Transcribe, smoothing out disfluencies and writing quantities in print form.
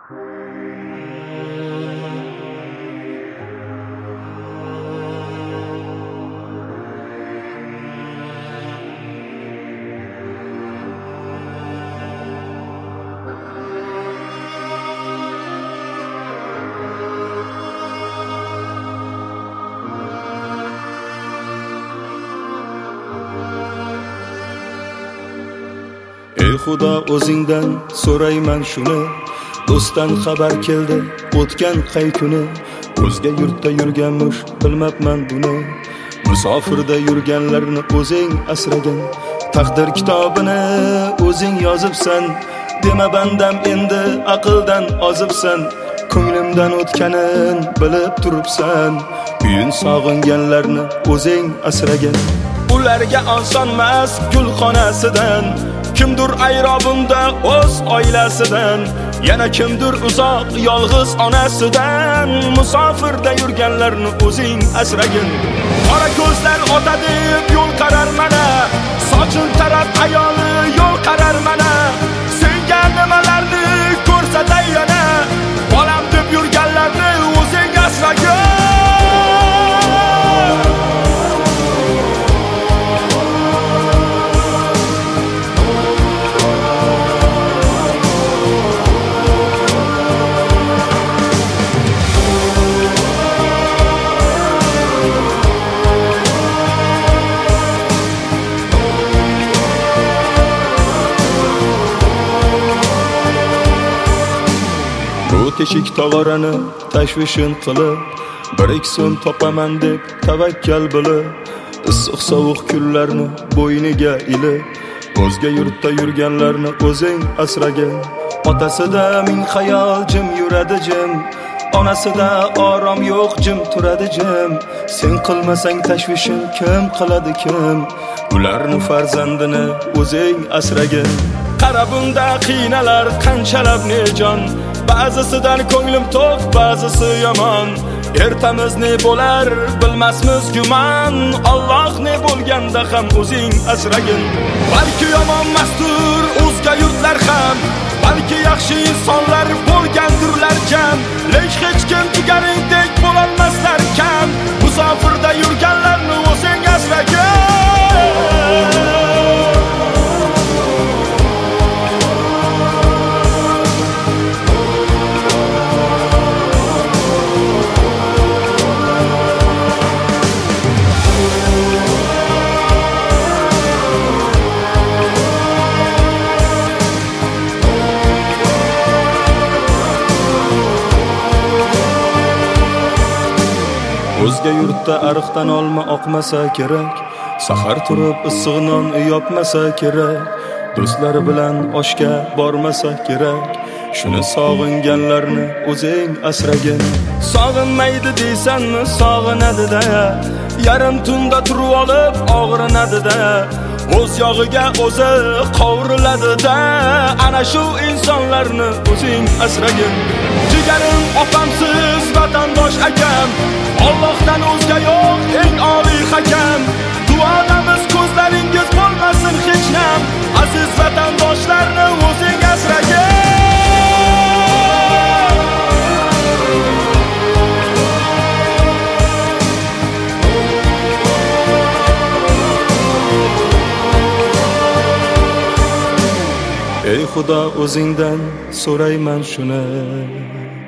Ey Xudo, o'zingdan so'rayman shuni, do'stdan xabar keldi o'tgan qay kuni. O'zga yurtda yurganmish, bilmabman buni. Musofirda yurganlarni o'zing asragan, taqdir kitobini o'zing yozibsan. Dema bandam endi aqldan ozibsan, ko'nglimdan o'tganin bilib turibsan. Uyin sog'inganlarni o'zing asragan, ularga osonmas gulxonasidan. Kimdir ayrobimda o'z oilasidan, yana kimdir uzoq yolg'iz onasidan. Musofirda yurganlarni o'zing asragin. Qora ko'zlar ota deb yo'l qarar mana, sochil taraf ayoli yo'l qarar mana. Senga nimalarni ko'rsatay yana, bolam deb yurganlarni o'zing asragin. Teshik tog'orani tashvishin qilib, 1-2 so'm topaman deb tavakkal bo'lib, issiq sovuq kunlarni bo'yniga ilib, o'zga yurtda yurganlarni o'zing asragin. Otasida ming xayol jim yuradi jim, onasida orom yo'q jim turadi jim. Sen qilmasang tashvishin kim qiladi kim? Ularni farzandini o'zing asragin. Qarabunda qiynalar qanchalab nejon, ba'zisidan ko'nglim to'q, ba'zisi yomon. Ertamiz ne bo'lar bilmasmiz gumon, Alloh ne bo'lganda ham o'zing asragin. Balki yomon mastur o'zga yurtlar ham, balki yaxshi insonlar bo'lgandirlar kam, lek hech kim jigaringdek bo'lolmaslar kam. Musofirda yurganlarni o'zing asragin. O'zga yurtda ariqdan olma oqmasa kerak, sahar turib issiq non yopmasa kerak, do'stlari bilan oshga bormasa kerak. Shuni sog'inganlarni o'zing asragin. Sog'inmaydi deysanmi, sog'inadi-da, yarim tunda turib olib og'rinadi-da, o'z yog'iga o'zi qovuriladi-da. Ana shu insonlarni o'zing asragin. Jigarim opamsiz vatandosh akam, Allohdan o'zga yo'q eng oliy hakam. Duodamiz ko'zlaringiz bo'lmasin hech nam, aziz vatandoshlarni o'zing asragin. Ey Xudo, o'zingdan so'rayman shuni.